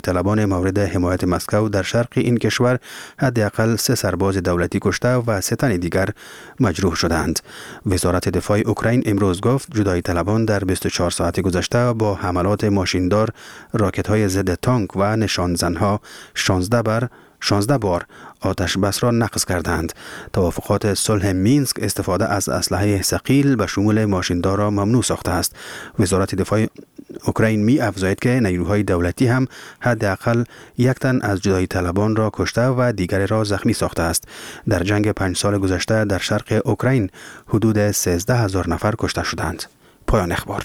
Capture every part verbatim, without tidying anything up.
طلبان مورد حمایت مسکو در شرق این کشور حداقل سه سرباز دولتی کشته و سه تن دیگر مجروح شدند. وزارت دفاع اوکراین امروز گفت جدایی طلبان در بیست و چهار ساعت گذشته با حملات ماشیندار، راکت‌های ضد تانک و نشانزنها شانزده بر شانزده بار آتش بس را نقض کردند. توافقات صلح مینسک استفاده از اسلحه ثقیل به شمول ماشیندار را ممنوع ساخته است. وزارت دفاع اوکراین می افزاید که نیروهای دولتی هم حداقل یک تن از جدایی طلبان را کشته و دیگر را زخمی ساخته است. در جنگ پنج سال گذشته در شرق اوکراین حدود سیزده هزار نفر کشته شدند. پایان اخبار.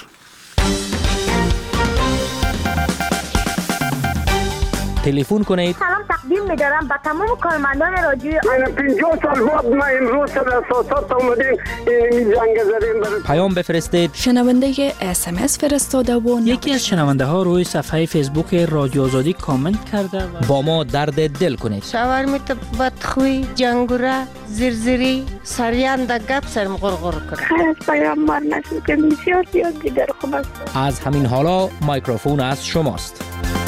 تلفن کنید. سلام تقدیم می‌دارم به تمام کارمندان رادیو. من پنجاه سال بعد ما امروز در اساسات اومدیم این جنگ زدیم. پیام بفرستید. شنونده اس ام اس فرستاده و یکی از شنونده ها روی صفحه فیسبوک رادیو آزادی کامنت کرده و با ما درد دل کنید. شاورمیت بدخوی، جنگوره، زرزری، سریان در گپ سرم غرغر کرد. خیلی از پیام مار نشد که بسیار زیاد دیگر خوب است. از همین حالا مایکروفون از شماست.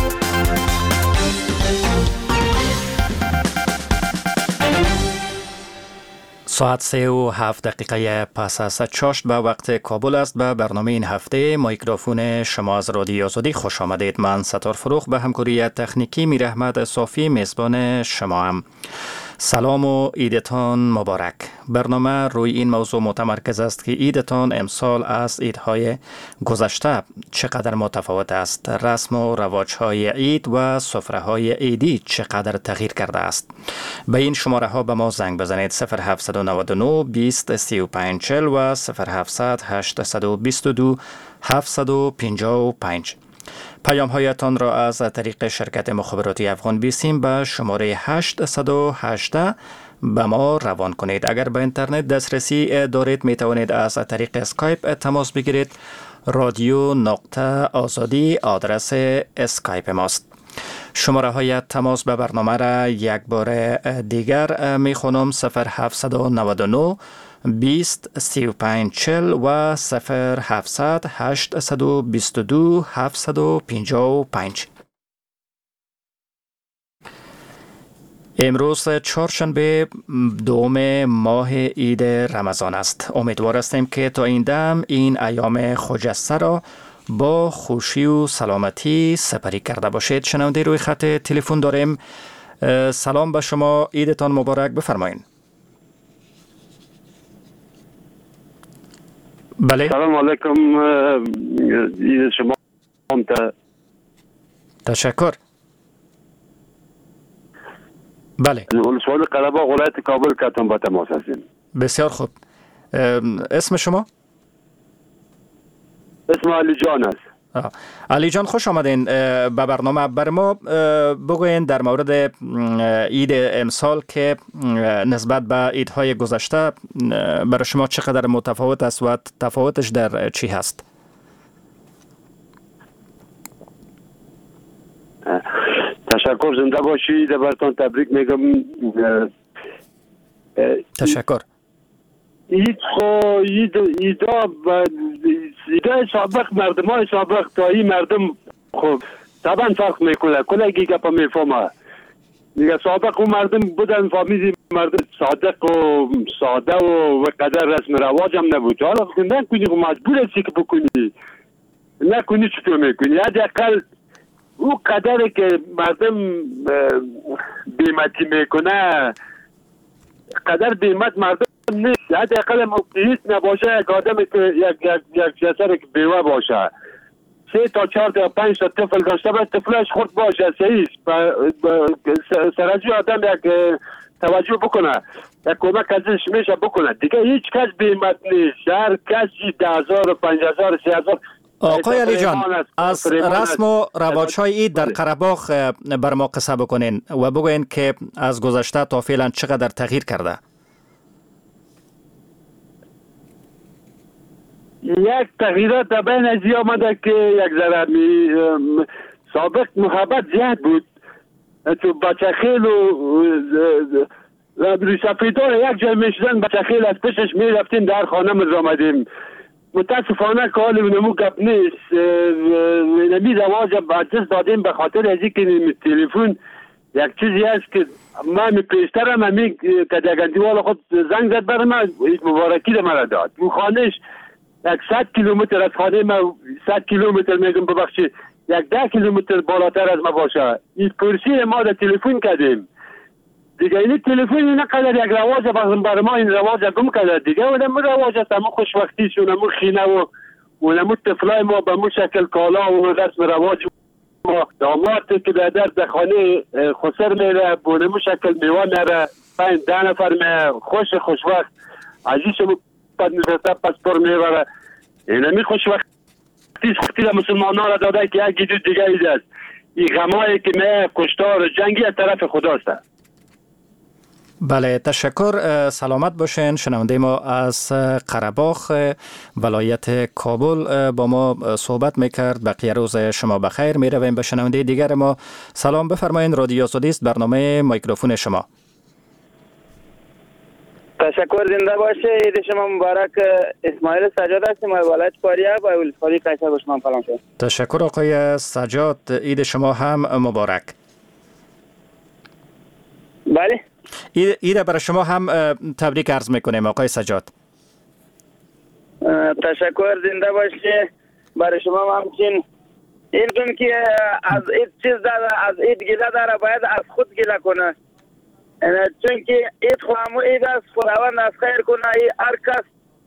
ساعت سه و هفت دقیقه پس از چاشت به وقت کابل است. به برنامه این هفته مایکروفون شما از رادیو آزادی خوش آمدید. من ستار فروخ به همکاری تکنیکی میر احمد صافی میزبان شما هم. سلام و عیدتان مبارک. برنامه روی این موضوع متمرکز است که عیدتان امسال از عیدهای گذشته چقدر متفاوت است. رسم و رواجهای عید و سفره‌های عیدی چقدر تغییر کرده است. به این شماره ها به ما زنگ بزنید: صفر هفت نه نه بیست سی و پنج چهل و صفر هفت هشت دو دو هفت پنج پنج. پیام هایتان را از طریق شرکت مخابراتی افغان بیسیم به شماره هشت یک هشت به ما روان کنید. اگر به اینترنت دسترسی دارید می توانید از طریق اسکایپ تماس بگیرید. رادیو نقطه آزادی آدرس اسکایپ ماست. شماره های تماس به برنامه را یک بار دیگر می خونم: صفر هفت نه نه بیست سی و پنج چهل و صفر هفت هشت دو دو هفت پنج پنج. امروز چهارشنبه دوم ماه عید رمضان است. امیدوار هستیم که تا این دم این ایام خجسته را با خوشی و سلامتی سپری کرده باشید. شنونده روی خط تلفن داریم. سلام به شما، عیدتان مبارک. بفرمایید. بله. سلام علیکم. عید شما تا تشکر. بله. ولسوالی قره‌باغ ولایت کابل کتم با تماس هستیم. بسیار خوب. اسم شما؟ اسم علی جان است. آه. علی جان خوش آمدین به برنامه. بر ما بگوین در مورد عید امسال که نسبت به عیدهای گذشته برای شما چقدر متفاوت است و تفاوتش در چی هست؟ تشکر، زنده باشید. براتون تبریک میگم. تشکر. عید خو عید ایدا و ایدا سابق مردم های سابق تا این مردم خب طبعا فرق میکنه. کلگی گپا میفهمه دیگه. سابق اون مردم بودن فامیلی مردم صادق و ساده و قدر رسم رواج هم نبود. حالا نه کنی خب مجبور هستی که بکنی، نه کنی چطور میکنی. حداقل او قدری که مردم بیمتی میکنه قدر بیمت مردم نیست. حداقل موقعیت نباشه. یک آدم که یک یک یک جسر که بیوه باشه، سه تا چهار تا پنج تا طفل داشته باشه، طفلش خورد باشه، صحیح سرجو آدم یک توجه بکنه، یک کمک ازش میشه بکنه دیگه. هیچ کس بیمت نیست. هر کسی ده هزار و پنج هزار سی هزار. آقای علی جان، از رسم و رواج‌های عید در قره‌باغ بر ما قصه بکنین و بگوین که از گذشته تا فعلا چقدر تغییر کرده. یک تغییرات بین از آمده که یک ذره سابق محبت زیاد بود. تو بچه خیل و روی سفیدار یک جای میشدن بچه خیل از پشش میرفتیم در خانه مز آمدیم. متاسفانه که حال نمو گپ نیست. نمی رواج بچست دادیم به خاطر از اینکه تلفن یک چیزی هست که من می پیشترم همی که دیگندی والا خود زنگ زد برای من مبارکی ده من داد. او خانهش یک صد کیلومتر از خانه من، صد کیلومتر میگم ببخشید، یک ده کیلومتر بالاتر از ما باشه. این پرسی ما در تلفن کردیم دیگه. این تلفن این قدر یک رواج برای ما این رواج گم کرده دیگه. و نمو رواج است، همون خوشبختیش و نمو خینه و و نمو طفلای ما به مو شکل کالا و رسم رواج ما داماد که در در خانه خسر میره و نمو شکل میوه میره پنج ده نفر می خوش خوشبخت عزیز مو پد نشسته پسپور میبره. این همی خوشبختی سختی در مسلمان ها را داده که یکی دو دیگه ایده است. این غمایی که می کشتار جنگی از طرف خداست. بله، تشکر. سلامت باشین. شنونده ما از قره‌باغ ولایت کابل با ما صحبت میکرد. بقیه روز شما بخیر. میرویم به شنونده دیگر ما. سلام، بفرمایید. رادیو آزادی است، برنامه میکروفون شما. تشکر، زنده باشه. عید شما مبارک. اسماعیل سجاد هستم از ولایت فاریاب و ولسوالی قیصر به شما سلام شد. تشکر آقای سجاد، عید شما هم مبارک. بله، عید برای شما هم تبریک عرض میکنیم آقای سجاد. تشکر، زنده باشه. برای شما هم همچنین. این که از این چیز داره، از این گله داره، باید از خود گله کنه، چون که اید خواهمو اید است. خداوند از خیر کنه. هر کس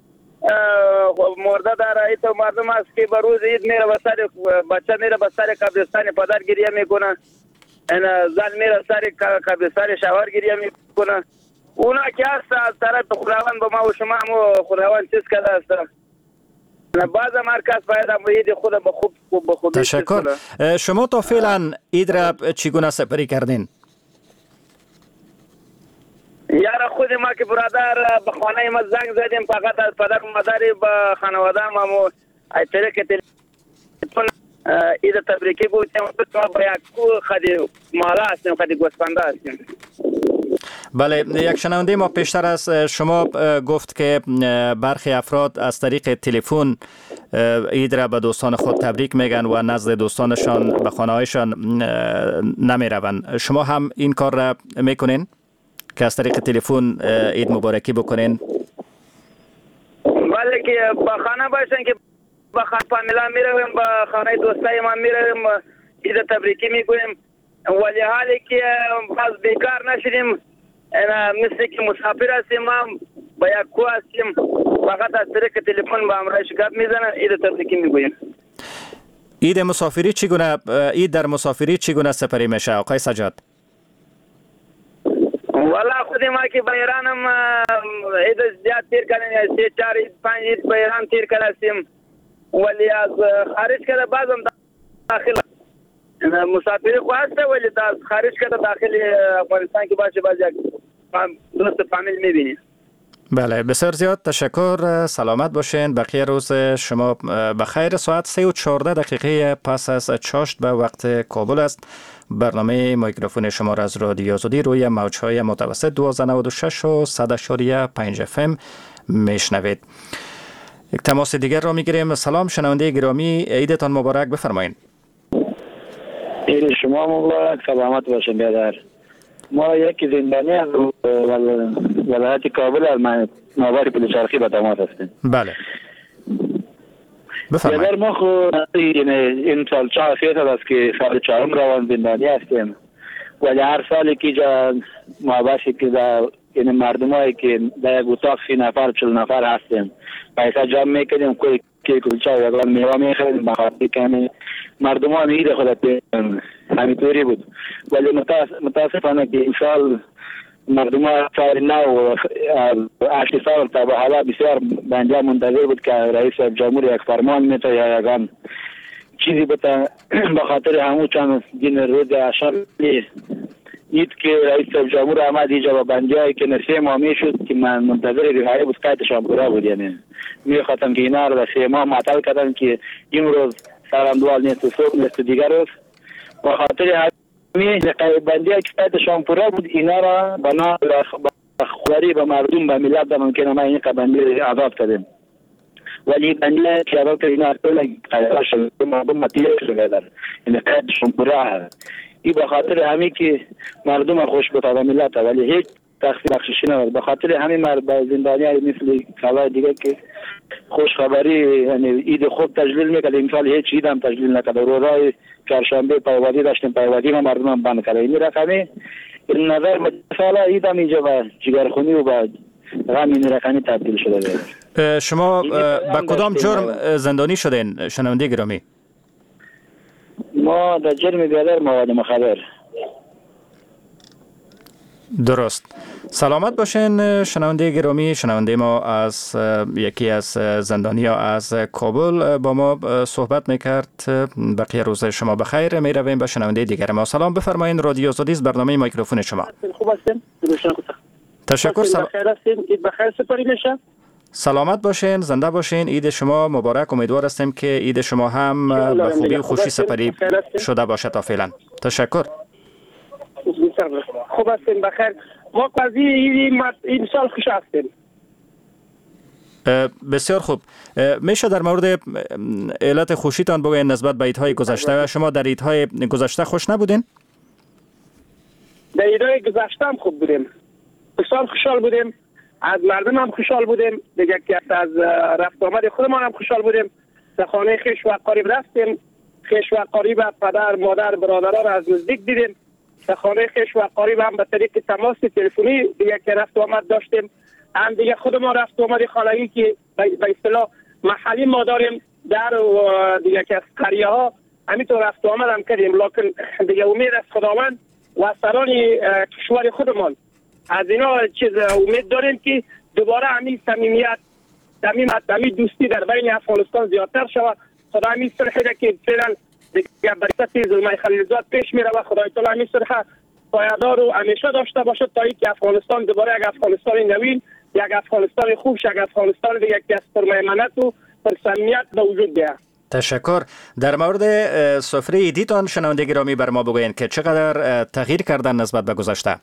مرده داره، اید مردم است که به روز اید میره به سر بچه میره به سر قبرستان پدر گریه میکنه، زن میره سر قبرستان شوهر گریه میکنه. اونا که هست از طرف خداوند به ما و شما هم خداوند چیز کرده است. بعض مرکز باید هم اید خود به خوب به خود. تشکر. شما تا فعلا اید را چگونه سپری کردین؟ یارا خود ما که برادر به خانه ما زنگ زدیم، فقط از پدر و مادری به خانواده ما مو از طریق تلفن عید تبریکی گفتیم. ما با یک خدی مالا هستیم، خدی گوسفنده هستیم. بله، یک شنونده ما پیشتر از شما گفت که برخی افراد از طریق تلفن عید را به دوستان خود تبریک میگن و نزد دوستانشان به خانه هایشان نمی روند. شما هم این کار را میکنین که از طریق تلفن عید مبارکی بکنین؟ بله، که با خانه باشن که با خانه فامیلا میرویم، با خانه دوستای ما میرویم، عید تبریکی میگویم. ولی حالی که باز بیکار نشدیم، مثل که مسافر هستیم، ما با یک کو هستیم، فقط از طریق تلفن با همراه شکایت میزنن، عید تبریکی میگویم. عید مسافری چگونه عید در مسافری چگونه سپری میشه آقای سجاد؟ والا خود ما که به ایران هم عید زیاد تیر کردیم، سه چهار عید پنج عید به ایران تیر کردیم، ولی از خارج کرده بعضم داخل مسافری خواسته، ولی از خارج کرده داخل افغانستان که باشه باز یک دوست فامیل میبینیم. بله، بسیار زیاد تشکر. سلامت باشین. بقیه روز شما بخیر. ساعت سه و چهارده دقیقه پس از چاشت به وقت کابل است. برنامه میکروفون شما را از رادیو آزادی روی موج‌های متوسط دویست و نود و شش و صد و پنج اف ام میشنوید. یک تماس دیگر را میگیریم. سلام شنونده گرامی، عیدتان مبارک. بفرمایید. عید شما مبارک. سلامت باشین برادر. ما یکی زندانی از ولایت کابل از مابر پلچرخی به تماس هستیم. بله، بفرمایید. برادر ما خود این سال چهار سال است که سال چهارم روان زندانی هستیم، ولی هر سالی که جا مابرشی که در این مردمایی که در یک اتاق سی نفر چل نفر هستیم پیسه جمع میکنیم، کوی که کلچه و اگر میوه میخریم بخاطر که مردمان عید خود همینطوری بود. ولی متاسفانه که این سال مردمان سال نو هشت سال تا به حالا بسیار بنجا منتظر بود که رئیس جمهور یک فرمان میتا یا یکان چیزی بتا بخاطر همون چند دین روز عشر اید که رئیس جمهور آمد اینجا با بنجایی که نسه ماه میشد که من منتظر رهایی بود قیدشان پورا بود. یعنی میخواستم که اینا رو سه ماه معطل کردن که این روز سرم دوال نیست و صبح نیست دیگر روز با خاطر همین بنجایی که قیدشان پورا بود اینا را بنا خوری به مردم به ملت در ممکنه ما این قبنده عذاب کردیم. ولی بنده که که اینا کلا قراش مردم متیه شدن این قدشون براه این به خاطر همین که مردم خوش بتاده ملت ولی هیچ تخفیف بخششی نداره به خاطر همین مرد زندانیای مثل کالای دیگه که خوش خبری یعنی عید خود تجلیل میکرد امسال هیچ عید هم تجلیل نکرد روزهای چهارشنبه پیوادی داشتیم پیوادی ما مردم هم بند کرد این رقمی این نظر مثلا عید هم اینجا با جگرخونی و با غم این رقمی تبدیل شده. شما با کدام جرم زندانی شدین شنونده گرامی؟ ما در جرم بیادر مواد مخدر. درست. سلامت باشین شنونده گرامی. شنونده ما از یکی از زندانیا از کابل با ما صحبت میکرد. بقیه روز شما بخیر. می رویم به شنونده دیگر ما. سلام بفرمایین. رادیو آزادی است، برنامه میکروفون شما. خوب هستین؟ تشکر. سلام. بخیر هستین؟ عید بخیر سپاری میشه. سلامت باشین، زنده باشین. عید شما مبارک. امیدوار هستیم که عید شما هم به خوبی و خوشی سپری شده باشه تا فعلا. تشکر. خوب هستین بخیر. ما قضیه این, این سال خوش هستیم. بسیار خوب. میشه در مورد علت خوشیتان بگوین نسبت به عیدهای گذشته؟ شما در عیدهای گذشته خوش نبودین؟ در عیدهای گذشته هم خوب بودیم. بسیار خوشحال بودیم. از مردم هم خوشحال بودیم. دیگه که از رفت آمد خودمان هم خوشحال بودیم. در خانه خویش و قریب رفتیم. خویش و قریب پدر، مادر، برادران را از نزدیک دیدیم. در خانه خویش و قریب هم به طریق تماس تلفنی دیگه که رفت آمد داشتیم. هم دیگه خودمان رفت آمد خانگی که به اصطلاح محلی ما داریم در دیگه که از قریه ها همینطور رفت آمد هم کردیم. لکن دیگه امید از خداوند و سران کشور خودمان از اینا چیز امید داریم که دوباره همین صمیمیت، همین دوستی در بین افغانستان زیادتر شود. خدا همین صلحی که فعلا دیگه برکت زلمه خلیلزاد پیش میره و خدای تعالی همین صلح پایدار و همیشه داشته باشه تا اینکه افغانستان دوباره یک افغانستان نوین، یک افغانستان خوب، یک افغانستان دیگه که از پرمیمنت و پرصمیمیت به وجود بیاد. تشکر. در مورد سفره عیدیتان شنونده گرامی بر ما بگوین که چقدر تغییر کردن نسبت به گذشته؟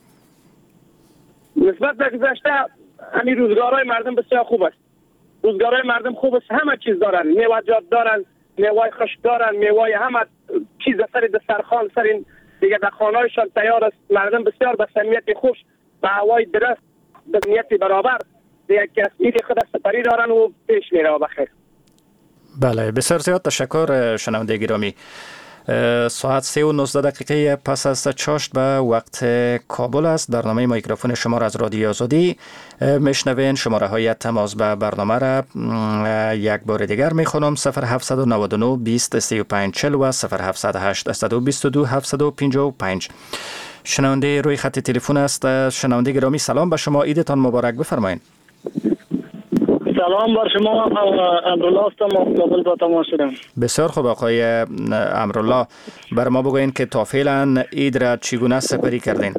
نسبت به گذشته همین روزگارهای مردم بسیار خوب است. روزگارهای مردم خوب است، همه چیز دارن، میوه‌جات دارن، میوه خشک دارن، میوه همه چیز سر دسترخوان سر این دیگه در خانه‌هایشان تیار است. مردم بسیار به صمیمیت خوش، به هوای درست، به نیت برابر دیگه که عید خود سپری دارن و پیش میره بخیر. بله، بسیار زیاد تشکر شنونده گرامی. ساعت سه و نوزده دقیقه پس از چاشت به وقت کابل است. برنامه میکروفون شما را از رادیو آزادی میشنوین. شماره های تماس به برنامه را یک بار دیگر میخونم: صفر هفت نه نه بیست سی و پنج چهل و صفر هفت هشت بیست و دو هفتصد و پنجاه و پنج. شنونده روی خط تلفن است. شنونده گرامی سلام به شما، عیدتان مبارک. بفرمایید. سلام بر شما. امرالله هستم از کابل با تماس شدم. بسیار خوب آقای امرالله، بر ما بگوین که تا فعلا عید را چگونه سپری کردین؟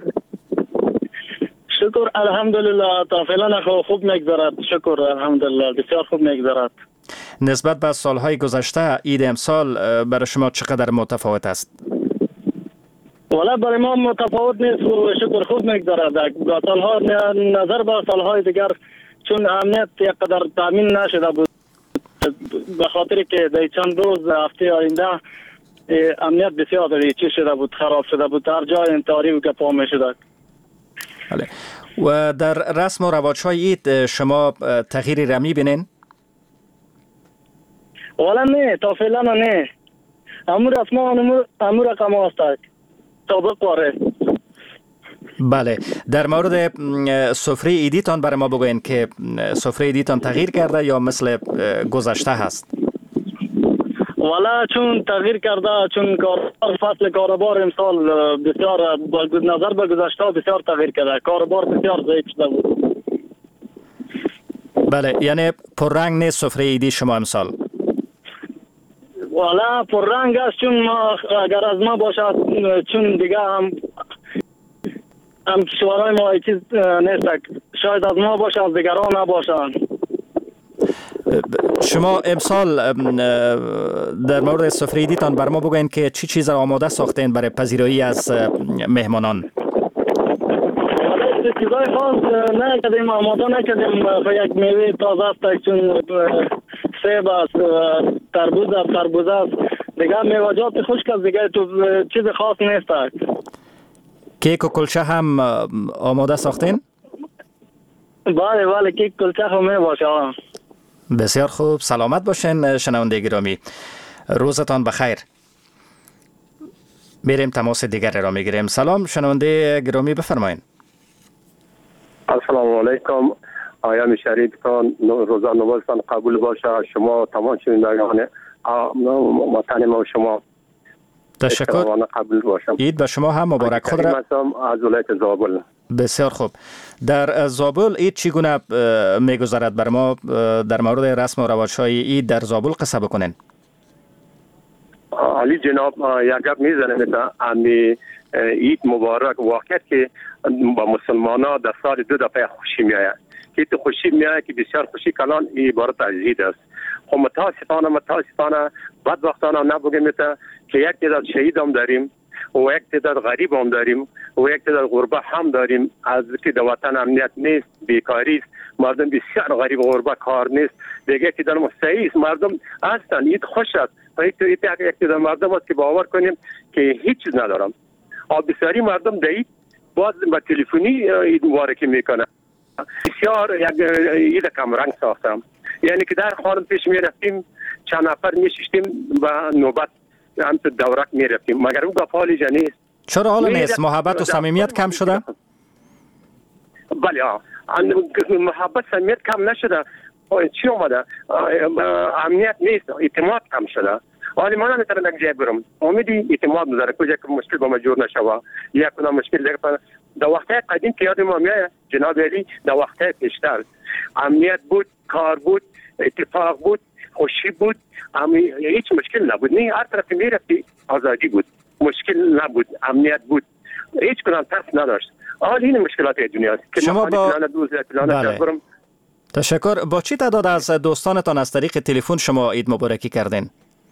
شکر الحمدلله تا فعلا خوب میگذرد. شکر الحمدلله بسیار خوب میگذرد. نسبت به سالهای گذشته عید امسال برای شما چقدر متفاوت است؟ والا برای ما متفاوت نیست و شکر خوب میگذرد. با سالها نظر به سالهای دیگر چون امنیت یک قدر تامین نشده بود، به خاطر که در چند روز هفته آینده امنیت بسیار چی شده بود، خراب شده بود، هر جای انتحاری و گپا می شده. بله. و در رسم و رواج‌های عید شما تغییری را می‌بینین؟ والا نه، تا فعلا نه. امور رسما امور رقم هست طابق واره. بله، در مورد سفره عیدیتان برای ما بگوین که سفره عیدیتان تغییر کرده یا مثل گذشته هست؟ والا چون تغییر کرده، چون کاربار فصل کاربار امسال بسیار با نظر به گذشته بسیار تغییر کرده. کاربار بسیار ضعیف شده بود. بله، یعنی پررنگ نیست سفره عیدی شما امسال؟ والا پررنگ است، چون ما اگر از ما باشد چون دیگه هم هم کشورهای ما چیز نیست، شاید از ما باشه از دیگران نباشن. شما امسال در مورد سفره عیدیتان بر ما بگوین که چی چیز را آماده ساختین برای پذیرایی از مهمانان؟ چیزای خاص نکردیم، آماده نکردیم. یک میوه تازه است چون سیب است، تربوز است، خربوزه است. دیگه میوه‌جات خشک است، دیگه تو چیز خاص نیست. کیک و کلچه هم آماده ساختین؟ بله بله کیک کلچه هم می باشه. بسیار خوب، سلامت باشین شنونده گرامی، روزتان بخیر. میریم تماس دیگر را میگیریم. سلام شنونده گرامی، بفرمایید. السلام علیکم. آیام شریف کن روزان نمازتان قبول باشه. شما تمام شنوندگان وطن ما شما تشکر. قبول باشم. عید به شما هم مبارک. خود را از ولایت زابل. بسیار خوب. در زابل عید چگونه میگذرد؟ بر ما در مورد رسم و رواج‌های عید در زابل قصه بکنین. علی جناب یک گپ میزنم امی عید مبارک واقعیت که با مسلمانان در سال دو دفعه خوشی میآید. که تو خوشی میآید که بسیار خوشی کلان عبارت از عید است. خب متاسفانه متاسفانه بدبختانه نبگیم که یک تعداد شهید هم داریم و یک تعداد غریب هم داریم و یک تعداد غربه هم داریم. از که در وطن امنیت نیست، بیکاری است، مردم بسیار غریب و غربه کار نیست. دیگه که در مستعی است، مردم هستند، عید خوش است. یک تعداد مردم است که باور کنیم که هیچ چیز ندارم. آب بسیاری مردم دهید باز با تلفنی عید مبارکی میکنه. بسیار یک عید کم رنگ ساختم. یعنی که در خانم پیش می رفتیم چند نفر می ششتیم و نوبت هم تو دورک می رفتیم، مگر اون گفالی جا نیست. چرا حالا نیست؟ محبت و صمیمیت کم شده؟ بله ها، محبت صمیمیت کم نشده. چی اومده؟ امنیت نیست، اعتماد کم شده. حالی ما نمیتونم یک جای برم، امیدی اعتماد نداره کجا که مشکل با ما جور نشوه یا کنه مشکل دیگه. در وقتهای قدیم که یاد ما میاد جناب علی، در وقتهای پیشتر امنیت بود، کار بود، اتفاق بود، خوشی بود، هیچ مشکل نبود. نه، هر طرف میرفتی آزادی بود، مشکل نبود، امنیت بود، هیچ کنان ترس نداشت. حال این مشکلات دنیا است که شما با بله. تشکر. با چی تعداد از دوستانتان از طریق تلفن شما عید مبارکی کردین؟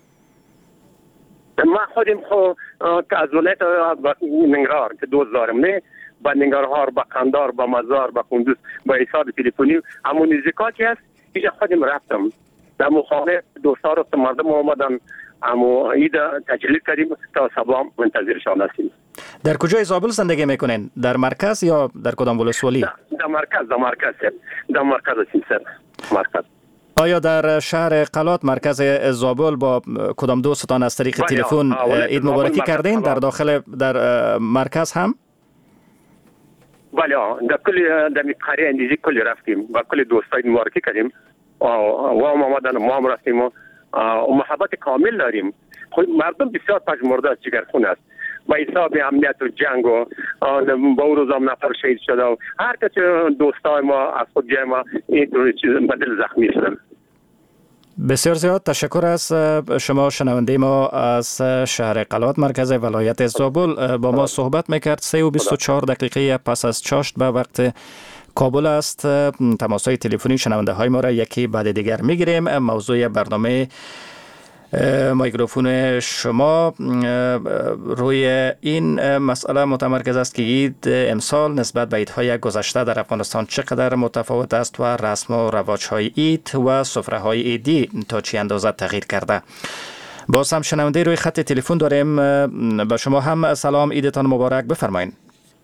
ما خودم خو که از ولایت ننگرهار که دوست دارم، نه با ننگرهار، با قندار، با مزار، با کندوز با حساب تلفنی همون نزدیکاتی است. اینجا خودم رفتم در مخانه دوستا رو مردم اومدن، اما عید تجلیل کردیم تا صبح منتظرشان هستیم. در کجای زابل زندگی میکنین؟ در مرکز یا در کدام ولسوالی؟ در مرکز، در مرکز در مرکز هستیم سر مرکز. آیا در شهر قلات مرکز زابل با کدام دوستان از طریق تلفن عید مبارکی کردین؟ در داخل در مرکز هم؟ بله، در کل در قریه اندیزی کل رفتیم با کل دوستای مبارکی کردیم و ما آمدن ما هم رفتیم و محبت کامل داریم. مردم بسیار پژمرده است، جگرخون است. با حساب امنیت و جنگ و با اون روز هم نفر شهید شده و هر کس دوستای ما از خود جای ما این چیز بدل زخمی شدن. بسیار زیاد تشکر از شما شنونده ما از شهر قلات مرکز ولایت زابل. با ما صحبت میکرد. سه و بیست و چهار دقیقه پس از چاشت به وقت کابل است. تماس‌های تلفنی شنونده های ما را یکی بعد دیگر میگیریم. موضوع برنامه میکروفون شما روی این مسئله متمرکز است که عید امسال نسبت به عیدهای گذشته در افغانستان چقدر متفاوت است و رسم و رواج‌های عید و سفره‌های عیدی تا چه اندازه تغییر کرده. باز هم شنونده روی خط تلفن داریم. به شما هم سلام، عیدتان مبارک، بفرمایید.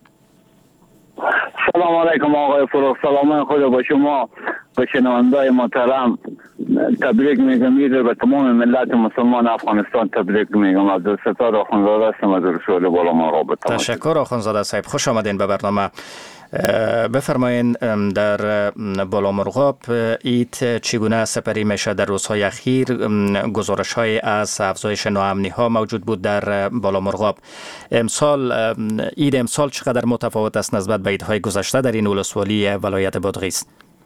سلام علیکم آقای فروغ، سلام خود با شما و شنونده‌های محترم. تبریک میگم، عید به تمام ملت مسلمان افغانستان تبریک میگم. عبدالستار آخوندزاده هستم از رسول بالا مرغاب. تشکر آخوندزاده صاحب، خوش آمدین به برنامه. بفرمایین در بالا مرغاب عید چگونه سپری میشه در روزهای اخیر؟ گزارش های از افزایش ناامنی ها موجود بود در بالا مرغاب. امسال عید امسال چقدر متفاوت است نسبت به عیدهای گذشته در این ولسوالی ولایت بادغیس؟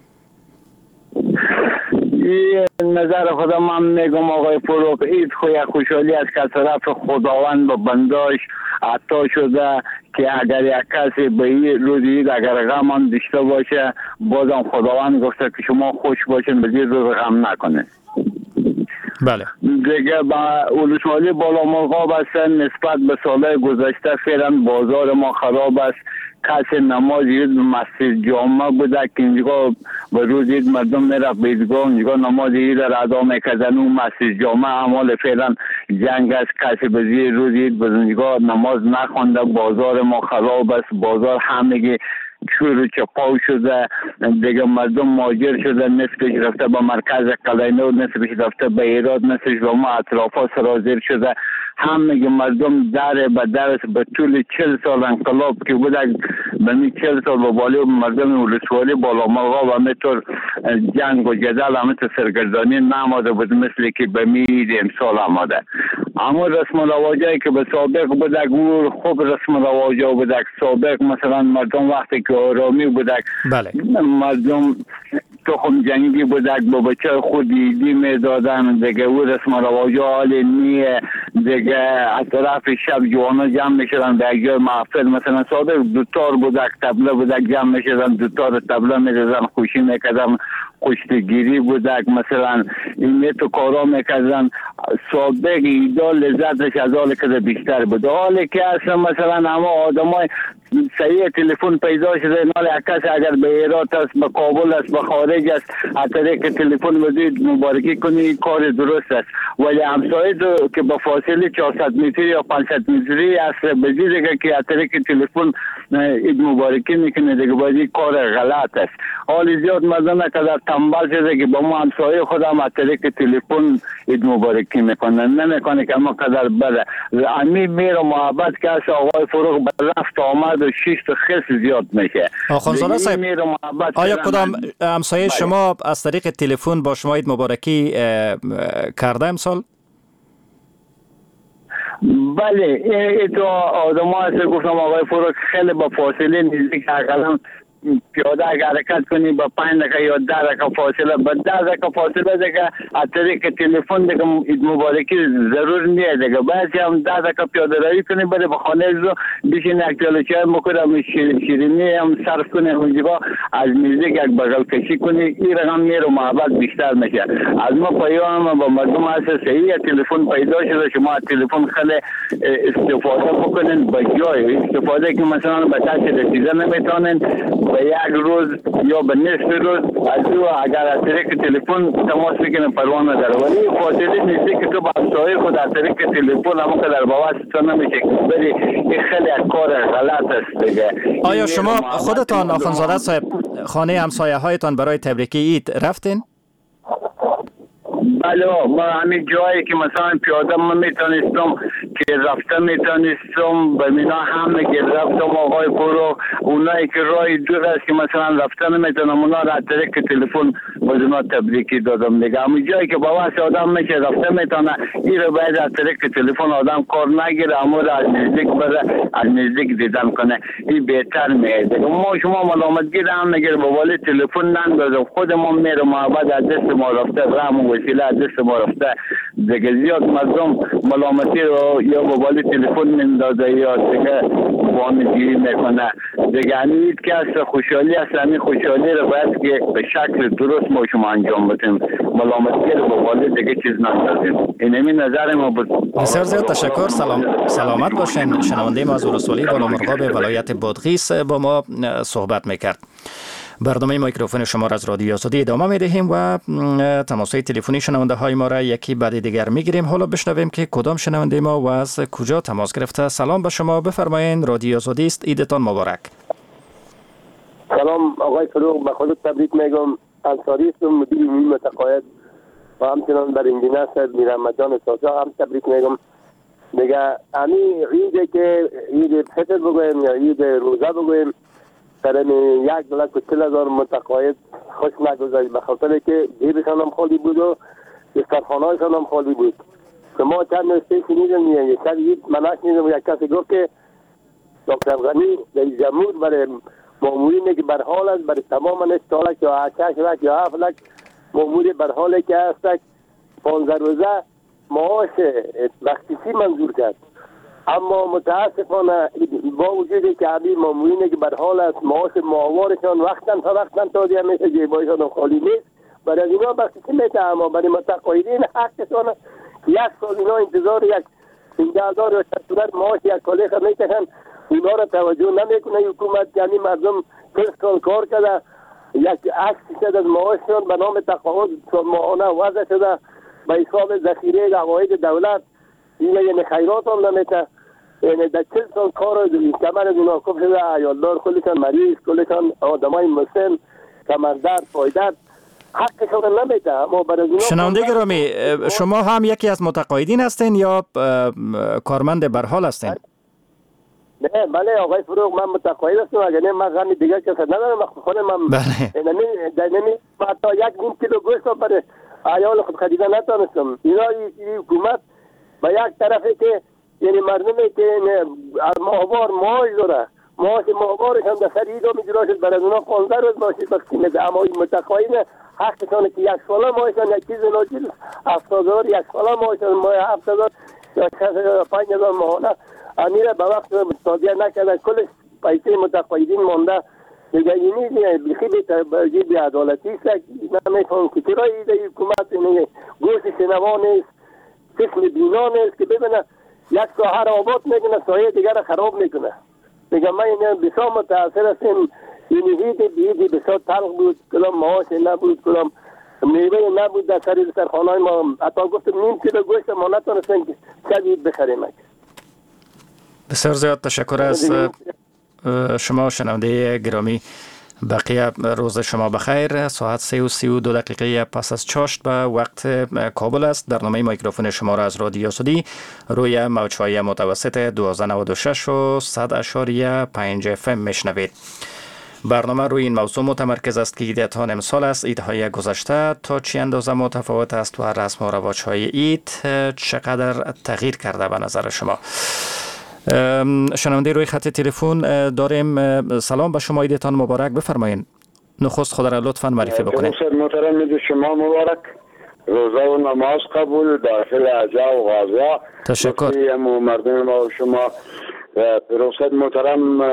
نظر خودم من میگم آقای فروغ، عید خوی خوشحالی است که طرف خداوند به بنداش عطا شده که اگر یک کسی به این روز عید اگر غم هم داشته باشه، بازم خداوند گفته که شما خوش باشین، به این روز غم نکنه. بله. دیگه با ولسوالی بالا مرغاب هستن نسبت به سالهای گذشته فعلا بازار ما خراب است. کسی نماز عید مسجد جامعه بوده که اینجا به روز عید مردم میرفت به عیدگاه، اینجا نماز عید را ادا میکردن. اون مسجد جامعه اعمال فعلا جنگ است، کسی به زیر روز عید به اینجا نماز نخوانده. بازار ما خراب است، بازار همگی چور و چپاو شده، دیگه مردم مهاجر شده، نصفش رفته به مرکز قلعه‌نو، نصفش رفته به هرات، نصفش به ما اطرافا سرازیر شده. همه مردم در به در به طول چهل سال انقلاب که بوده، به می چهل سال به بالا مردم ولسوالی بالا مرغاب و همینطور جنگ و جدل همینطور سرگردانی نماده بود مثل که به می امسال آمده. اما رسم و رواجایی که به سابق بوده گور خوب رسم و رواجا بوده. سابق مثلا مردم وقتی که آرامی بوده، بله. مردم تخم جنگی بوده با بچه خود ایدی میدادن دیگه. او رسم و رواجا حال نیه دیگه. از طرف شب جوانا جمع میشدن به یک جای محفل، مثلا سابق دوتار بوده تبله بوده جمع میشدن، دوتار تبله میدادن، خوشی میکردن، کشتگیری بوده مثلا این تو کارا میکردن. سابق ایدا لذتش از حال که بیشتر بود. حالی که اصلا مثلا همه آدمای صحیح تلفن پیدا شده، نال کسی اگر به هرات است، به کابل است، به خارج است، از طریق تلفن بدید مبارکی کنی کار درست است. ولی همسایه که به فاصله چهارصد متری یا پانصد متری است بجیره که از طریق تلفن اید مبارکی میکنه دیگه، باید کار غلط است. حال زیاد مردم نکدر تنبال شده که با ما همسایه خودم از طریق تلفن اید مبارکی میکنن، نمیکنه که ما قدر بده. امی میر و محبت که از آقای فروغ رفت آمد و شیشت و خیلی زیاد میشه. آخوانزاده صاحب، آیا کدام همسایه شما از طریق تلفن با شما اید مبارکی کرده امسال؟ بله، این تو آدم ها هست گفتم آقای فروغ خیلی با فاصله نزدیک اقلا پیاده اگر حرکت کنی با پنج دقیقه یا ده دقیقه فاصله، با ده دقیقه فاصله دیگه از طریق تلفن دیگه اید مبارکی ضرور نیست دیگه. باید هم ده دقیقه پیاده روی کنی بره به خانه رو بشین یک پیاله چای بکنی، شیرینی هم صرف کنی، اونجا از نزدیک یک بغل کشی کنی، این رقم میر و محبت بیشتر میشه. از ما پیام با مردم هست صحیح تلفن پیدا شده، شما از تلفن خیلی استفاده بکنین با جای استفاده که مثلا به دست رسیده نمیتونین به یک روز یا به نصف روز از او اگر از طریق تلفن تماس بکنه پروا نداره. ولی فاصله نزدیک که تو با همسایه خود از طریق تلفن هم که در بواسطه نمیشه بری، این خیلی از کار غلط است دیگه. آیا شما خودتان آخوانزاده صاحب خانه همسایه هایتان برای تبریک عید رفتین؟ بله، ما همین جایی که مثلا پیاده ما میتونستم که رفته میتونستم به مینا همه که رفتم آقای فروغ، اونایی که رای دور است که مثلا رفته نمیتونم اونا را از طریق تلفن بازونا تبریکی دادم دیگه. همین جایی که با واسه آدم میشه رفته میتونه، این رو باید از طریق تلفن آدم کار نگیره، اما را از نزدیک بره، از نزدیک دیدن کنه، این بهتر میاد. ما شما ملامتگی را هم نگیره، با ولی تلفن نندازم، خود ما میره محبت از دست ما رفته، رحم و وسیله از دست ما رفته دیگه. زیاد مردم ملامتی رو یا با ولی تلفن میندازه یا دیگه وانگیری میکنه دیگه. همین که از خوشحالی است، همین خوشحالی رو باید که به شکل درست ما شما انجام بدیم، ملامتی رو با ولی دیگه چیز نندازیم. این همین نظر ما بود. بسیار زیاد تشکر. سلام سلامت باشین. شنونده ما از ولسوالی بالا مرغاب ولایت بادغیس با ما صحبت میکرد. برنامه میکروفون شما را از رادیو آزادی ادامه میدهیم و تماس‌های تلفنی شنونده های ما را یکی بعد دیگر میگیریم. حالا بشنویم که کدام شنونده ما و از کجا تماس گرفته. سلام به شما، بفرمایید. رادیو آزادی است، عیدتان مبارک. سلام آقای فروغ، به خودت تبریک میگم. انصاری هستم، مدیر عمومی متقاعد و همچنان بر انجینر صاحب میرحمت‌جان سازا هم تبریک میگم. دیگه همین عیدی که عید فطر بگویم یا عید روزه بگویم، در یک دلک و چل هزار متقاعد خوش نگذاشت، به خاطر که جیبشان هم خالی بود و دسترخوانهایشان هم خالی بود. که ما چند نسته شنیدم، یک سر عید منش شنیدم، یک کسی گفت که دکتر غنی رئیس جمهور برای مامورینی که بر حال است، برای تمام نستالک یا هشت لک یا هفت لک ماموری بر حالی که هستک پانزده روزه معاش بخشیسی منظور کرد. اما متاسفانه با وجودی که همین مامورینی که بر حال است معاش ماهوارشان وقتاً تا وقتاً تادیه میشه، جیبایشان خالی نیست، برای اینا بس چی میتونه، اما برای متقاعدین حقشون یک سال اینا انتظار یک پنجاه هزار یا شصت هزار معاش یک کالیخ میتونن، اونا را توجه نمیکنه حکومت. یعنی مردم بیست سال کار کرده، یک هشت درصد از معاششون به نام تقاعد ماهانه وضع شده به حساب ذخیره عواید دولت. این یعنی خیرات هم نمیتونه، یعنی در چل سال کار کمر از اونا کف شده، عیالدار کلشان مریض، کلشان آدمای مسن، کمردرد، پایدرد، حقشون نمیده. اما برای اونا شنونده گرامی، شما هم یکی از متقاعدین هستین یا کارمند برحال هستین؟ نه بله آقای فروغ، من متقاعد هستم. اگر نه من غمی دیگر کسی ندارم، خودم من بله در نمی حتی یک نیم کیلو گوشت برای عیال خود خریده نتونستم. اینا این حکومت به یک طرفی که یعنی مردمی که ماهوار معاش داره، معاش ماهوارش هم در سر ایدا میجرا شد، برای اونا پانزده روز معاشی بخشی میده. اما این متقاعد حقشانه که یک ساله معاشن، یک چیز ناجیل هفتاد هزار یک ساله معاشن، ماه هفت هزار یا شش هزار پنج هزار ماهانه امیره به وقت تادیه نکرده، کلش پیسه متقاعدین مانده. دیگه اینی بخی بی بی عدالتی است. نمیفهم که چرا ایده حکومت اینه گوش شنوا نیست، قسم بینا نیست که ببینه یک ساحه را آباد میکنه، سایه دیگر را خراب میکنه. دیگه من اینه بسیار متاثر هستیم. اینی هیدی بیدی بسیار تلخ بود، کلام معاش نبود، کلام میوه نبود در سر سرخانه ما. حتی گفتم نیم کیلو گوشت ما نتونستیم که شدید بخریم. بسیار زیاد تشکر از شما شنونده گرامی. بقیه روز شما بخیر. ساعت سه و سی و دو دقیقه پس از چاشت به وقت کابل است. برنامه میکروفون شما را از رادیو آزادی روی موج‌های متوسط دوازده نود و شش و صد اشاریه پنج اف ام میشنوید. برنامه روی این موضوع متمرکز است که عیدتان امسال است. عیدهای گذشته تا چه اندازه متفاوت است و رسم و رواج‌های عید چقدر تغییر کرده به نظر شما؟ شنونده روی خط تلفن داریم. سلام به شما، عیدتان مبارک. بفرمایید. نخست خود را لطفا معرفی بکنید. محترم شما مبارک، روزه و نماز قبول داخل عجا و غازه. تشکر. مردم ما و شما پروفسور محترم،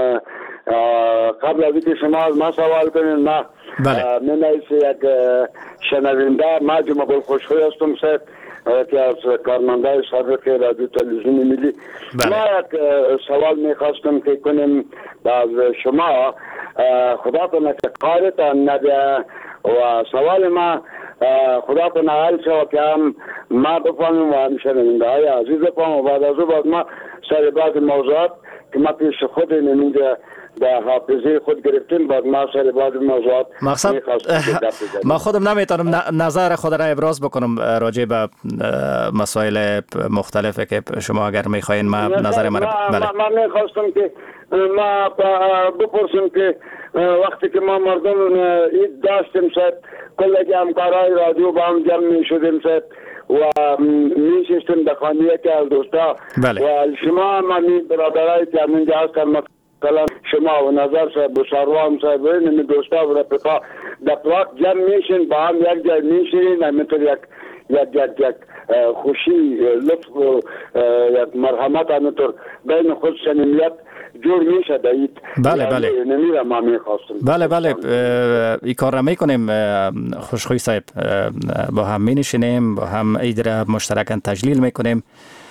قبل از اینکه شما از ما سوال کنید، ما بله. من از یک شنونده ما جمع خوشخوی هستم سید که از کارمندای سابق رادیو تلویزیون ملی. بله. ما یک سوال میخواستم که کنیم از شما، خدا کنه که کارتان نده و سوال ما خدا کنه حل شد که هم ما بفهمیم و هم شنونده های عزیز بفهم و بعد از او بعد ما سر بعض موضوعات که ما پیش خود نمینده در حافظه خود گرفتیم، بعد ما سر بعض موضوعات مقصد ما خودم نمیتونم نظر خود را ابراز بکنم راجع به مسائل مختلفه که شما اگر میخواین ما نظر ما بله. ما میخواستم که ما بپرسیم که وقتی که ما مردم عید داشتیم سید کلگی همکارای رادیو با هم جمع میشدیم سید و میشستیم در خانه یکی از دوستا. بله. و شما ما می برادرای که همینجا هستن مثلا شما و نظر صاحب و سروان صاحب و این دوستا و رفقا در پلاک جمع میشین با هم یک جای میشین، همینطور یک یک یک یک خوشی لطف و یک مرحمت همینطور بین خود صمیمیت جور میشه دایید. بله بله نمیره ما میخواستم. بله بله این کار را میکنیم خوشخوی صاحب، با هم می نشینیم، با هم عید را مشترکاً تجلیل میکنیم.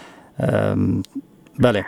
بله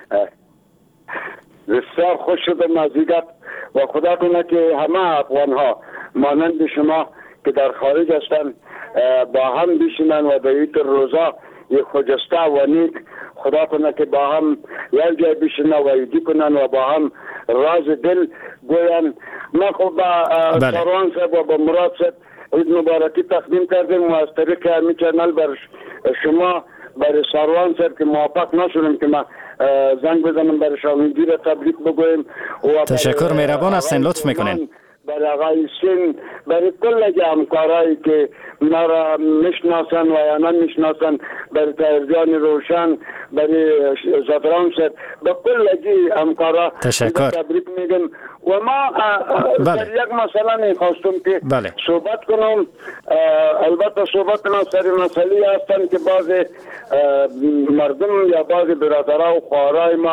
بسیار خوش شدم از دیدت و خدا کنه که همه افغان ها مانند شما که در خارج هستن با هم بشینن و در این روزا یک خجسته و نیک خدا کنه که با هم یک جای بشینن و ایدی کنن و با هم راز دل گوین. ما خب با سروان صاحب و با مراد صاحب عید مبارکی تقدیم کردیم و از طریق همی چنل بر شما برای سروان صاحب که موفق نشدیم که ما زنگ بزنم برای شامگی را تبریک بگویم. تشکر، مهربان هستین، لطف میکنین. برای آقای سین، برای کل همکارایی که ما را میشناسن و یا نمیشناسن، برای تایرجان روشن، برای زفران صاحب، به کل همکارا تبریک میگم. و ما در یک مسئله میخواستم که بله. صحبت کنم. البته صحبت ما سر مسئله هستن که بعض مردم یا بعض برادرها و خواهرای ما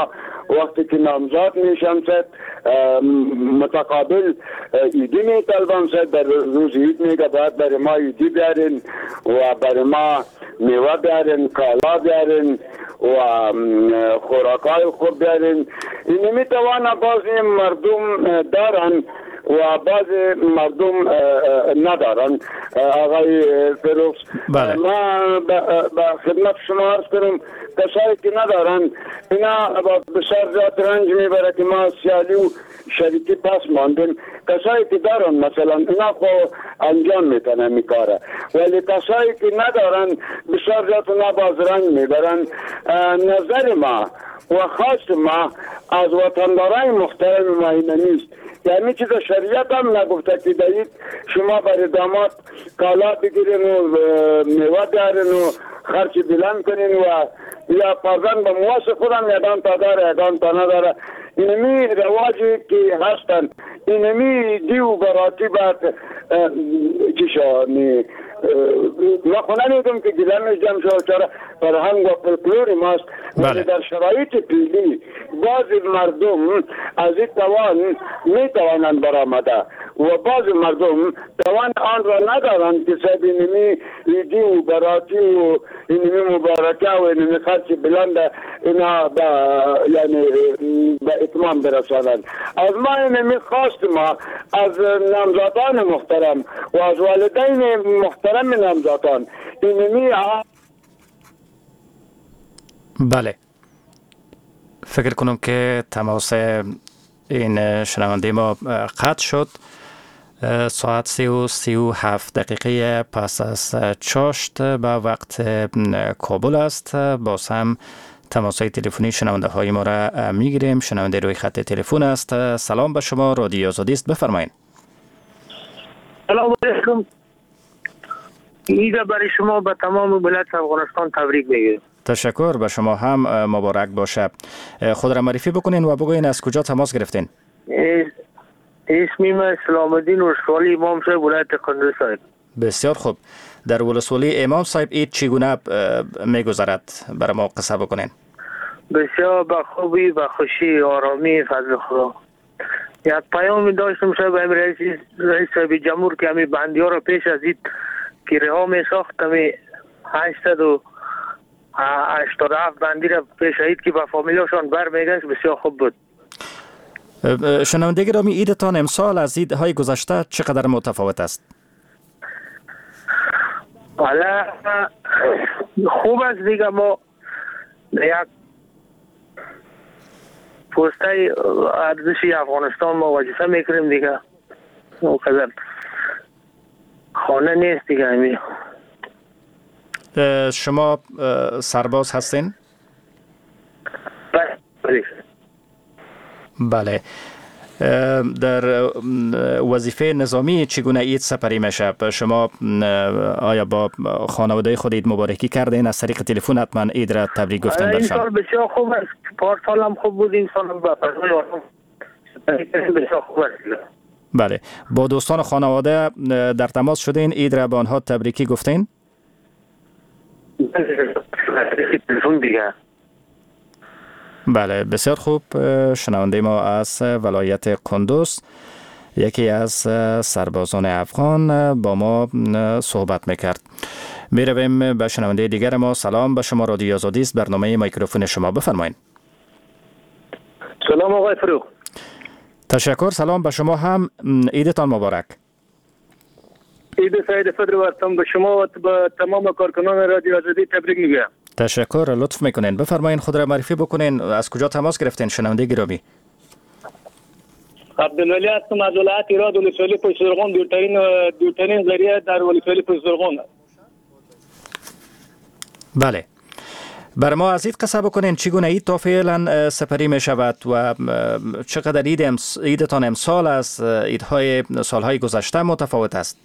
وقتی که نامزاد میشن سد متقابل ایدی میطلبن سد در روز اید میگه باید برای ما ایدی بیارین و برای ما میوه بیارین، کالا بیارین و خوراکای خوب بیارین. این میتوانه بعضی مردم دارن و بعض مردم ندارن. آقای فیروز ما به خدمت شما عرض کنم کسایی که ندارن اینا بسیار زیاد رنج میبره که ما سیالی و شریکی پس ماندیم. کسایی که دارن مثلا اینا خو انجام میتونه میکاره، ولی کسایی که ندارن بسیار زیاد اونا باز رنج میبرن. نظر ما و خواست ما از وطندارای مختلف ما اینه نیست، یعنی چیز شریعت هم نگفته که دهید شما برای داماد کالا بگیرین و میوه دارین و خرچی بلند کنین و یا پازن به مواس خودم یادان تا داره یادان تا نداره. اینمی رواجی که هستن اینمی دیو براتی باید چیشا نی ما خونه نیدم که گلمش جمع شد چرا فرهنگ و فلکلور ماست. ولی در شرایط پیلی بعضی مردم از این توان می توانند برآمده و بعضی مردم توان آن را ندارند که سب اینمی ایدی و براتی و اینمی مبارکه و اینمی خرچ بلند اینا با یعنی به اتمام برسانند. از ما اینمی خواست ما از نامزادان محترم و از والدین محترم نامزادان اینمی بله، فکر کنم که تماس این شنونده ما قطع شد. ساعت سی و سی و هفت دقیقه پس از چاشت به وقت کابل است. باز هم تماس های تلفنی شنونده های ما را میگیریم. شنونده روی خط تلفن است. سلام به شما، رادیو آزادی است، بفرمایید. سلام علیکم. عید برای شما به تمام ملت افغانستان تبریک میگم. تشکر، به شما هم مبارک باشه. خود را معرفی بکنین و بگوین از کجا تماس گرفتین. اسمی من سلام الدین ولسوالی امام صاحب ولایت کندوز صاحب. بسیار خوب. در ولسوالی امام صاحب عید چگونه میگذرد؟ برای ما قصه بکنین. بسیار با خوبی، با خوشی، آرامی، فضل خدا. یک پیامی داشتم صاحب رئیس رئیس صاحب جمهور که همی بندی ها را پیش از اید که رها می ساخت همی هشتصد و هشتاد و هفت بندی را پیش از اید که با فامیلاشان بر میگنش. بسیار خوب بود. شنونده گرامی، عیدتان امسال از عیدهای گذشته چقدر متفاوت است؟ حالا خوب است دیگه. ما یک پوسته ارزشی افغانستان ما وظیفه میکنیم دیگه. اونقدر خانه نیست دیگه. همی شما سرباز هستین؟ بله. بله. در وظیفه نظامی چگونه عید سپری میشه؟ شما آیا با خانواده خود عید مبارکی کردین؟ از طریق تلفن حتما عید را تبریک گفتن برشان؟ این سال بسیار خوب است. پارسال هم خوب بود، این سال هم با فضای آرام بسیار خوب است. بله. با دوستان خانواده در تماس شدین؟ عید را به آنها تبریکی گفتین؟ تلفن دیگه. بله، بسیار خوب. شنونده ما از ولایت کندوز، یکی از سربازان افغان، با ما صحبت میکرد. میرویم به شنونده دیگر ما. سلام به شما، رادیو آزادی است، برنامه میکروفون شما، بفرمایید. سلام آقای فروغ. تشکر. سلام به شما هم، عیدتان مبارک. عید سعید فطر وارتم به شما و به تمام کارکنان رادیو آزادی تبریک میگم. تشکر، لطف میکنین. بفرمایین خود را معرفی بکنین. از کجا تماس گرفتین شنونده گرامی؟ عبدالولی هستم از ولایت ایراد، ولسوالی پشت زرغون. دورترین دورترین ذریعه در ولسوالی پشت زرغون. بله. بر ما از عید قصه بکنین چگونه عید تا فعلا سپری می شود و چقدر عید امس... عیدتان امسال از عیدهای سالهای گذشته متفاوت است؟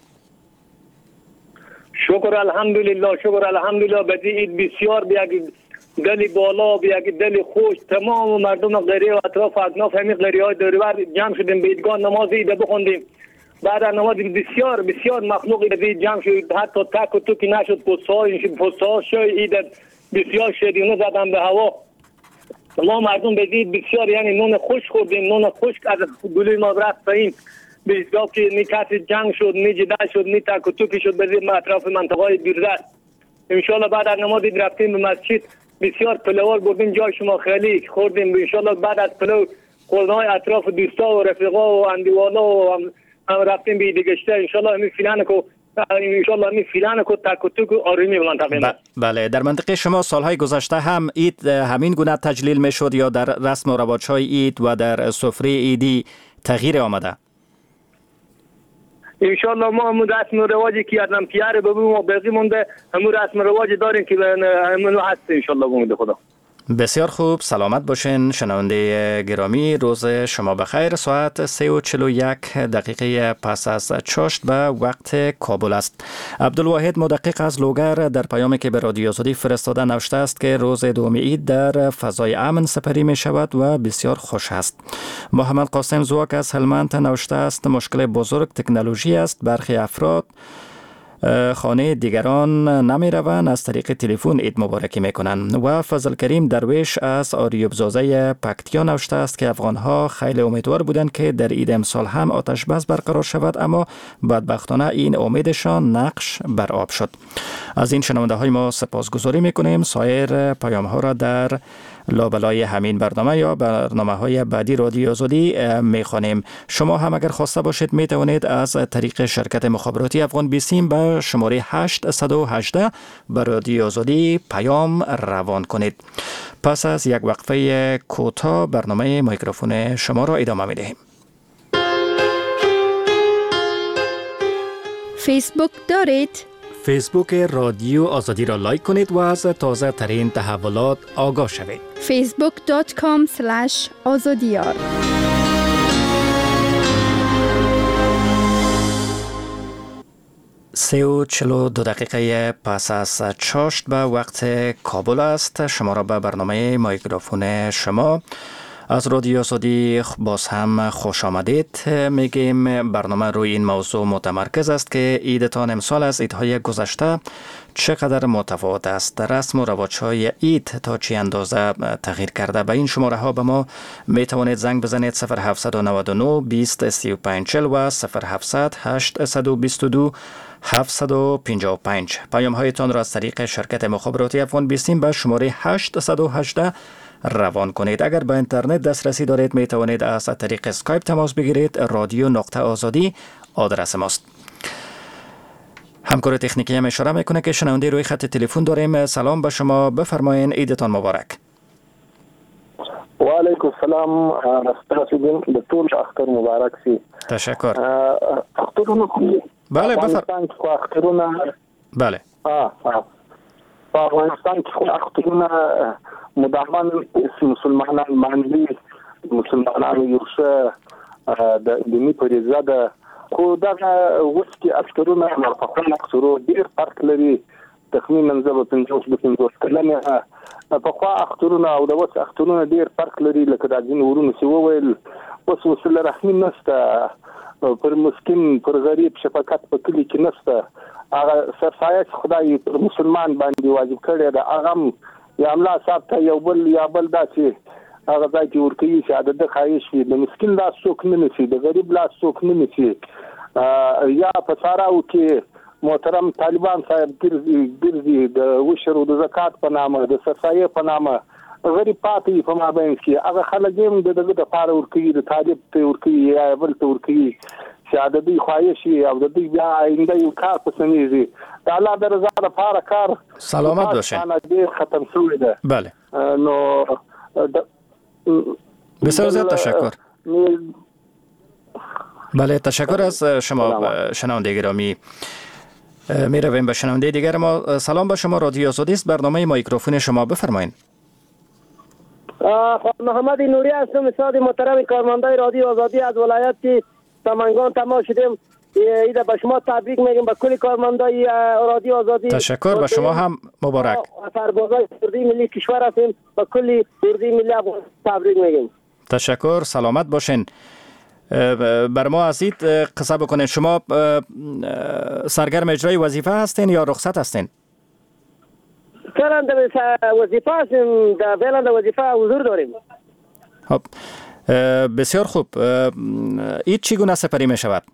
شکر الحمدلله، شکر الحمدلله. بدی عید بسیار بیاگی دلی بالا، بیاگی دلی خوش. تمام مردم غیره و اطراف اکناف همین غیره های دوریور جمع شدیم به عیدگاه نماز عید بخوندیم. بعد از نماز بسیار بسیار مخلوق عید جمع شد، حتی تک و توکی نشد. پوسته های پوسته ها شوی عید بسیار شدیونه زدن به هوا. ما مردم بدید بسیار یعنی نون خوش خوردیم، نون خوش از گلوی ما رفت پایین. به ایستگاه که نی کسی جنگ شد، نی جدا شد، نی تک و توکی شد بزید اطراف منطقه بیرده. انشالله بعد از نماز عید رفتیم به مسجد، بسیار پلوار بردیم جای شما خیلی خوردیم. انشالله بعد از پلو خوردنهای اطراف دوستا و رفیقا و اندیوالا و هم, هم رفتیم به دیگشته. انشالله همین فیلان کو انشالله همین فیلان کو تک و توک و آرامی به منطقه ما. بله، در منطقه شما سالهای گذشته هم عید همین گونه تجلیل میشد یا در رسم و رواج‌های عید و در سفره عیدی تغییر آمده؟ انشالله ما همون رسم و رواجی که ازم پیاره ببینیم و باقی مونده همون رسم و رواج داریم که همون هست انشالله بمونده. خدا بسیار خوب، سلامت باشین شنونده گرامی. روز شما بخیر. ساعت سه و چل و یک دقیقه پس از چاشت به وقت کابل است. عبدالواحد مدقق از لوگر در پیامی که به رادیو آزادی فرستاده نوشته است که روز دوم عید در فضای امن سپری می شود و بسیار خوش است. محمد قاسم زواک از هلمند نوشته است مشکل بزرگ تکنولوژی است. برخی افراد خانه دیگران نمی روند، از طریق تلفن عید مبارکی می کنند. و فضل کریم درویش از آریوبزازه پکتیا نوشته است که افغانها خیلی امیدوار بودند که در عید امسال هم آتش بس برقرار شود، اما بدبختانه این امیدشان نقش بر آب شد. از این شنونده های ما سپاسگزاری می کنیم. سایر پیام ها را در لابلای همین برنامه یا برنامه های بعدی رادیو آزادی می خوانیم. شما هم اگر خواسته باشید می توانید از طریق شرکت مخابراتی افغان بیسیم به شماره هشت یک هشت به رادیو آزادی پیام روان کنید. پس از یک وقفه کوتاه برنامه میکروفون شما را ادامه می دهیم. فیسبوک دارید؟ فیسبوک رادیو آزادی را لایک کنید و از تازه ترین تحولات آگاه شوید. فیسبوک دات کام اسلش آزادیار. سه و چل و دو دقیقه پس از چاشت به وقت کابل است. شما را به برنامه میکروفون شما از رادیو آزادی باز هم خوش آمدید میگیم. برنامه روی این موضوع متمرکز است که عیدتان امسال از عیدهای گذشته چقدر متفاوت است. رسم و رواج‌های عید تا چه اندازه تغییر کرده. به این شماره ها به ما می توانید زنگ بزنید صفر هفت نه نه بیست سی و پنج چهل و صفر هفت هشت دو دو هفت پنج پنج. پیام هایتان را از طریق شرکت مخابراتی افغان بیسیم به شماره هشت یک هشت روان کنید. اگر به اینترنت دسترسی دارید می توانید از طریق اسکایپ تماس بگیرید. رادیو نقطه آزادی آدرس ماست. همکار تکنیکی هم اشاره میکنه که شنونده روی خط تلفن داریم. سلام به شما، بفرمایید. عیدتان مبارک. و علیکم السلام. استاسیدین به طول اختر مبارک سی. تشکر. اخترون بله بفرمایید. اخترون بله آه آه په افغانستان کې اخترونه مدامن مسلمانان باندې مسلمانانو یو څه د دیني پریزه ده، خو دغه اوس کې اخترونه په خپل اخترو ډېر فرق لري. تخمینا زه به پنځوس به پنځوس کلنه پخوا اخترونه او د اوس اخترونه ډېر فرق لري. لکه د ځینو ورونو چې وویل اوس وسیله رحمي نشته، پر مسکین پر غریب شفقت په کلي کې نشته. هغه سرسایه خدای پر مسلمان باندې واجب کړی ده. هغه یا املا صاحب ته یو بل یا بل داسې هغه ځای کې ورکوي چې عدد خواهش وي. د مسکین لاس څوک نه نیسي، د غریب لاس څوک نه نیسي. یا په ساراو کې محترم طالبان صاحب ګرځي د وشر او د زکات په نامه د سرسایه په نامه غریب پاتې په مابین کې هغه خلک هم د دغه د پاره ورکوي، د طالب ته ورکوي یا بل ته ورکوي چې عددي خواهش وي او د دې بیا آینده یو کار پسنیږي. د الله د رضا لپاره کار سلامت باشین. ډېر ختم شوی ده. بله نو بسیار زیاد تشکر. بله تشکر از شما شنونده گرامی. می رویم به شنونده دیگر ما. سلام به شما، رادیو آزادی است، برنامه میکروفون شما، بفرمایید. محمد نوری هستم، استاد محترم کارمندای رادیو آزادی از ولایت سمنگان تماس شدیم. عید به شما تبریک میگم، به کل کارمندای رادیو آزادی تشکر. به شما هم مبارک. سربازای اردوی ملی کشور هستیم، به کل اردوی ملی تبریک میگم. تشکر، سلامت باشین. بر ما از عید قصه بکنید. شما سرگرم اجرای وظیفه هستین یا رخصت هستین؟ فعلا در وظیفه هستیم، در فعلا در وظیفه حضور داریم. خب بسیار خوب. این چگونه سپری می شود؟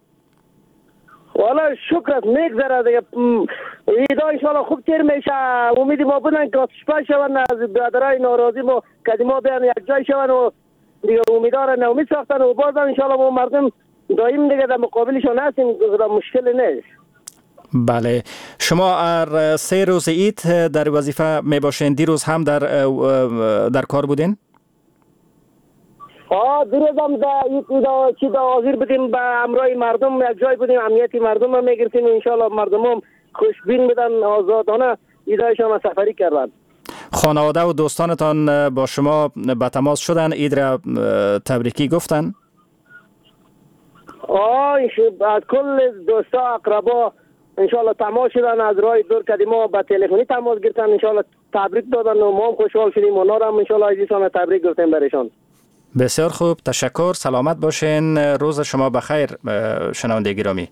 والا شکر است میگذره دیگه. ایدا انشالله خوب تیر میشه. امید ما بودن که شپا شون از برادرای ناراضی ما که ما بیان یک جای شون و دیگه امیدوار ناامید ساختن و باز انشالله ما مردم دائم دیگه در مقابلشون هستیم، مشکل نیست. بله، شما هر سه روز عید در وظیفه می باشین؟ دیروز هم در در کار بودین؟ آه دیروز هم در ایدا چی در حاضر بودیم، به امرای مردم یک جای بودیم، امنیتی مردم هم میگرفتیم. انشالله مردم هم خوشبین بودن، آزادانه ایدایشان سفری کردن. خانواده و دوستانتان با شما به تماس شدن، عید را تبریکی گفتن؟ آه از کل دوستا اقربا انشالله تماس شدن، از راه دور که ما با تلفنی تماس گرفتن، انشالله تبریک دادن و ما هم خوشحال شدیم. اونا را هم انشالله عزیزان تبریک گفتیم برشان. بسیار خوب، تشکر، سلامت باشین، روز شما بخیر شنونده گرامی.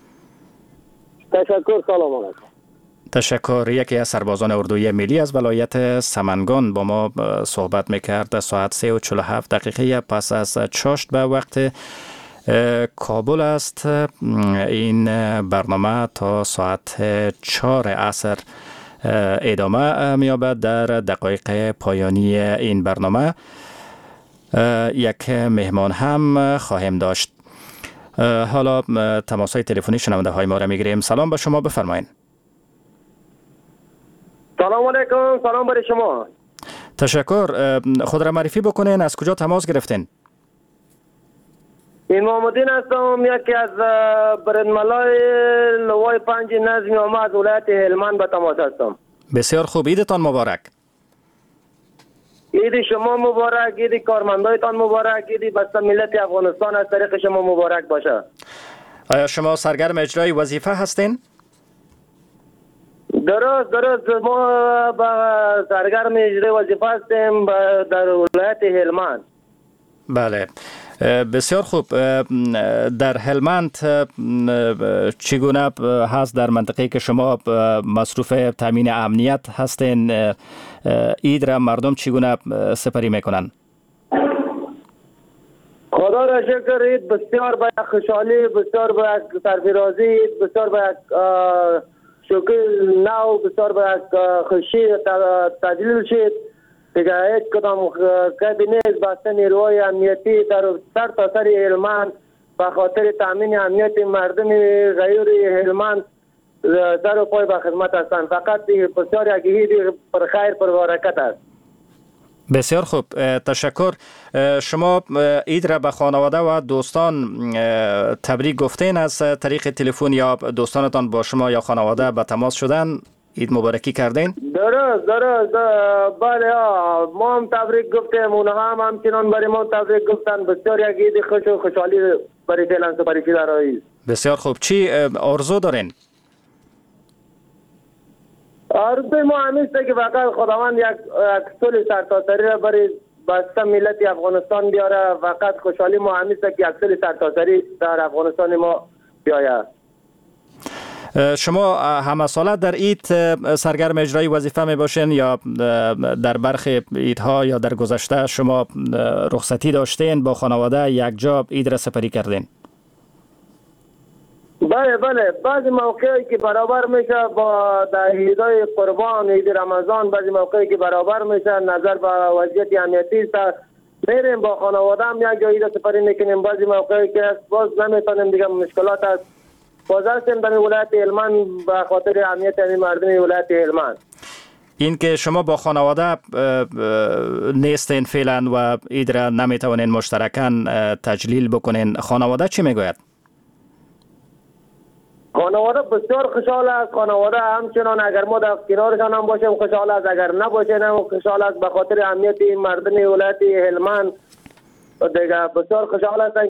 تشکر، سلام علیکم. تشکر. یکی از سربازان اردوی ملی از ولایت سمنگان با ما صحبت میکرد. ساعت سه و چهل و هفت دقیقه پس از چاشت به وقت کابل است. این برنامه تا ساعت چهار عصر ادامه می‌یابد. در دقایق پایانی این برنامه یک مهمان هم خواهیم داشت. حالا تماس‌های تلفنی شنونده های ما را میگیریم. سلام به شما، بفرمایید. سلام علیکم. سلام برای شما. تشکر. خود را معرفی بکنین، از کجا تماس گرفتین؟ این محمدین هستم، یکی از برندملای لوای پنج نظمی آمد ولایت هلمند به تماس هستم. بسیار خوب، عیدتان مبارک. عید شما مبارک، عید کارمندایتان مبارک، عید بسته ملت افغانستان از طریق شما مبارک باشه. آیا شما سرگرم اجرای وظیفه هستین؟ درست درست ما با سرگرم اجرای وظیفه هستیم در ولایت هلمند. بله، بسیار خوب. در هلمند چگونه هست در منطقه که شما مصروف تامین امنیت هستین؟ عید را مردم چگونه سپری میکنن؟ خدا را شکر، عید بسیار با یک خوشحالی، بسیار با یک سرفرازی، بسیار با یک شکل نو، بسیار با یک خوشی تجلیل شد. دیگه هیچ کدام کابینه بسته نیروهای امنیتی در سر تا سر هلمند به خاطر تامین امنیت مردم غیر هلمند سر و پای به خدمت هستند. فقط بسیار یک عید پر خیر پر برکت است. بسیار خوب، تشکر. شما عید را به خانواده و دوستان تبریک گفتین از طریق تلفن یا دوستانتان با شما یا خانواده به تماس شدن، عید مبارکی کردین؟ درست درست بله، ما هم تبریک گفتیم، اونها هم همچنان برای ما تبریک گفتن. بسیار یک عید خوش و خوشحالی برای فعلا سپری شده رایی. بسیار خوب. چی آرزو دارین؟ آرزوی ما همیشه که فقط خداوند یک صلح سرتاسری را برای بسته ملت افغانستان بیاره. فقط خوشحالی ما همیشه که یک صلح سرتاسری در افغانستان ما بیاید. شما همه ساله در عید سرگرم اجرای وظیفه می باشین یا در برخی عیدها یا در گذشته شما رخصتی داشتین با خانواده یک جا عید را سپری کردین؟ بله بله، بعضی موقعی که برابر میشه با در عیدهای قربان، عید رمضان، بعضی موقعی که برابر میشه نظر به وضعیت امنیتی است میریم با خانواده هم یک جا عید سپری میکنیم. بعضی موقعی که باز نمیتونیم دیگه مشکلات است، باز هستیم در ولایت هلمند به خاطر امنیت مردم ولایت هلمند. این که شما با خانواده نیستین فعلا و عید را نمیتونین مشترکاً تجلیل بکنین، خانواده چی میگوید؟ خانواده بسیار خوشحال است. خانواده همچنان اگر ما در کنارشان هم باشیم خوشحال است، اگر نباشیم هم خوشحال است به خاطر امنیت مردم ولایت هلمند. دیگه بسیار خوشحال است